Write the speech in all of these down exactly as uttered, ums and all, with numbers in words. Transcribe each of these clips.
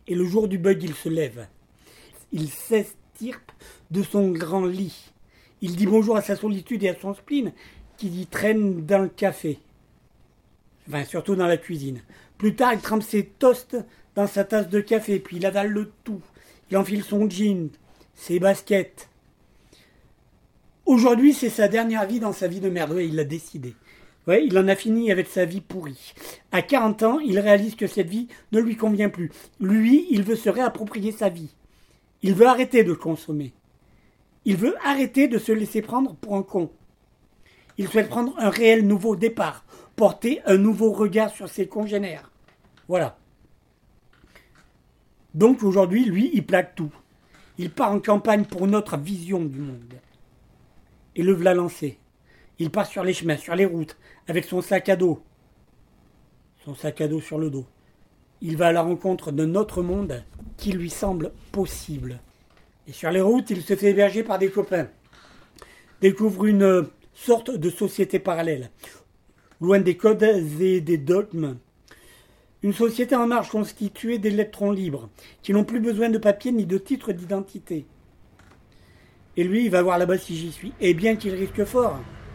Et le jour du bug, il se lève. Il s'estirpe de son grand lit. Il dit bonjour à sa solitude et à son spleen qui y traîne dans le café. Enfin, surtout dans la cuisine. Plus tard, il trempe ses toasts dans sa tasse de café, puis il avale le tout. Il enfile son jean, ses baskets. Aujourd'hui, c'est sa dernière vie dans sa vie de merde. Ouais, il l'a décidé. Ouais, il en a fini avec sa vie pourrie. À quarante ans, il réalise que cette vie ne lui convient plus. Lui, il veut se réapproprier sa vie. Il veut arrêter de consommer. Il veut arrêter de se laisser prendre pour un con. Il souhaite prendre un réel nouveau départ, porter un nouveau regard sur ses congénères. Voilà. Donc aujourd'hui, lui, il plaque tout. Il part en campagne pour notre vision du monde. Et le v'là lancé. Il part sur les chemins, sur les routes, avec son sac à dos. Son sac à dos sur le dos. Il va à la rencontre d'un autre monde qui lui semble possible. Et sur les routes, il se fait héberger par des copains. Découvre une sorte de société parallèle, loin des codes et des dogmes. Une société en marche constituée d'électrons libres, qui n'ont plus besoin de papier ni de titre d'identité. Et lui, il va voir là-bas si j'y suis. Et bien qu'il risque fort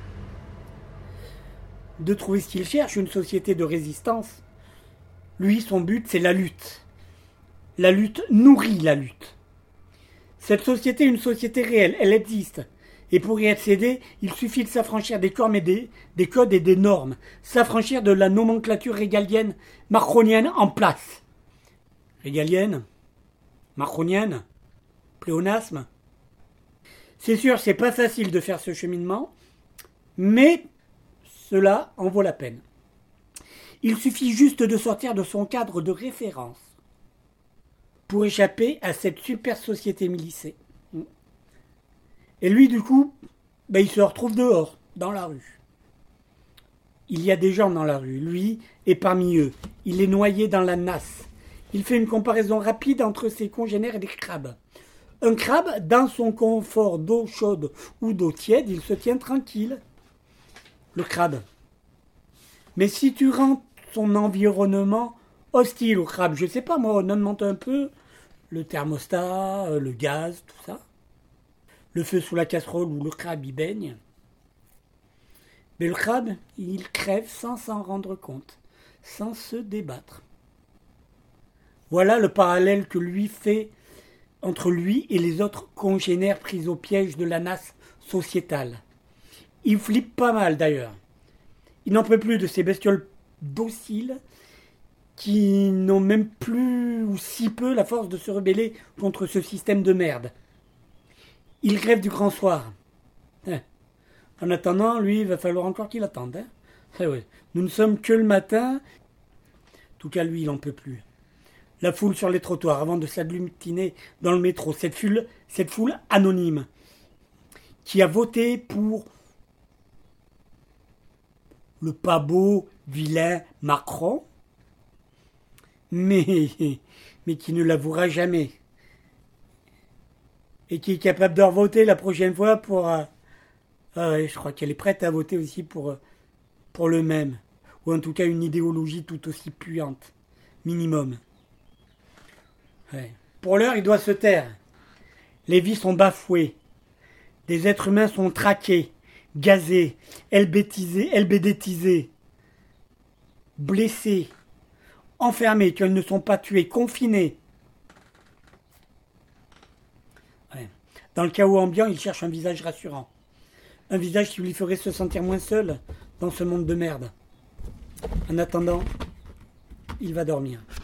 de trouver ce qu'il cherche, une société de résistance, lui, son but, c'est la lutte. La lutte nourrit la lutte. Cette société est une société réelle, elle existe. Et pour y accéder, il suffit de s'affranchir des corps et des, des codes et des normes, s'affranchir de la nomenclature régalienne macronienne en place. Régalienne, macronienne, pléonasme. C'est sûr, c'est pas facile de faire ce cheminement, mais cela en vaut la peine. Il suffit juste de sortir de son cadre de référence pour échapper à cette super société milicée. Et lui, du coup, ben, il se retrouve dehors, dans la rue. Il y a des gens dans la rue, lui est parmi eux. Il est noyé dans la nasse. Il fait une comparaison rapide entre ses congénères et des crabes. Un crabe, dans son confort d'eau chaude ou d'eau tiède, il se tient tranquille. Le crabe. Mais si tu rends son environnement hostile au crabe, je sais pas moi, on augmente un peu le thermostat, le gaz, tout ça. Le feu sous la casserole où le crabe y baigne. Mais le crabe, il crève sans s'en rendre compte, sans se débattre. Voilà le parallèle que lui fait entre lui et les autres congénères pris au piège de la nasse sociétale. Il flippe pas mal d'ailleurs. Il n'en peut plus de ces bestioles dociles qui n'ont même plus ou si peu la force de se rebeller contre ce système de merde. Il rêve du grand soir. Hein. En attendant, lui, il va falloir encore qu'il attende. Hein. Eh ouais. Nous ne sommes que le matin. En tout cas, lui, il n'en peut plus. La foule sur les trottoirs, avant de s'agglutiner dans le métro, cette foule, cette foule anonyme qui a voté pour le pas beau, vilain Macron, mais, mais qui ne l'avouera jamais. Et qui est capable de revoter la prochaine fois pour... Euh, euh, je crois qu'elle est prête à voter aussi pour, euh, pour le même. Ou en tout cas une idéologie tout aussi puante. Minimum. Ouais. Pour l'heure, il doit se taire. Les vies sont bafouées. Des êtres humains sont traqués, gazés, helbétisés, helbédétisés, blessés, enfermés, qu'ils ne sont pas tués, confinés. Ouais. Dans le chaos ambiant, il cherche un visage rassurant. Un visage qui lui ferait se sentir moins seul dans ce monde de merde. En attendant, il va dormir.